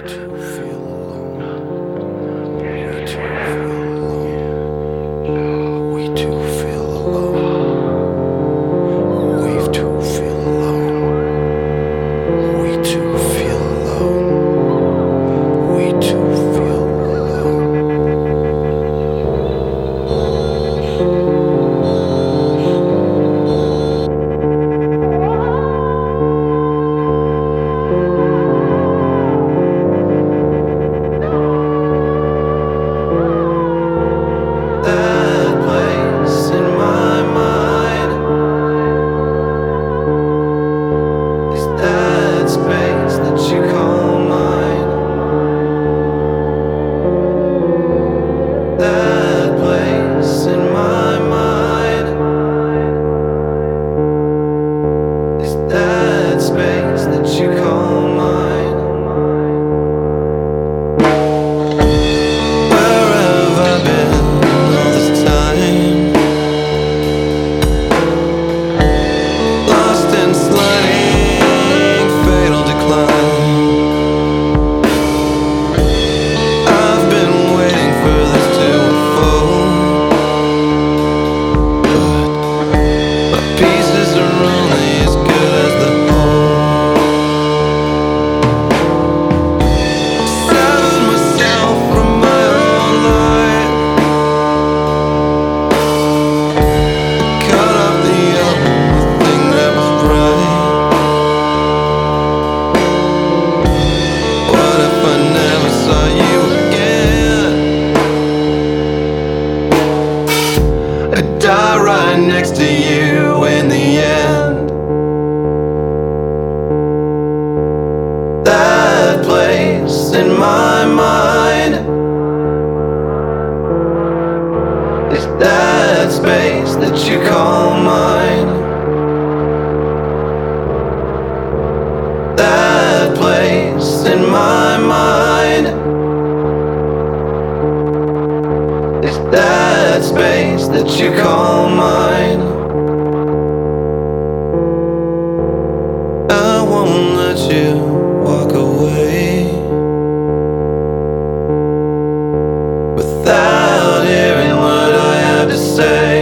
too feel alone. You too feel alone. We too feel alone. We too feel alone. We too feel alone. We too feel alone. That place in my mind is that space that you call mine. That place in my mind is that space that you call mine. Where have I been all this time? Lost in sliding fatal decline. I've been waiting for this to unfold, but my pieces are only as good as the whole. Severed myself from my own life, cut off the only thing that was right. What if I never saw you again? I'd die right next to you in the end. That place in my mind is that space that you call mine. That place in my mind is that space that you call mine. I won't let you walk away without hearing what I have to say.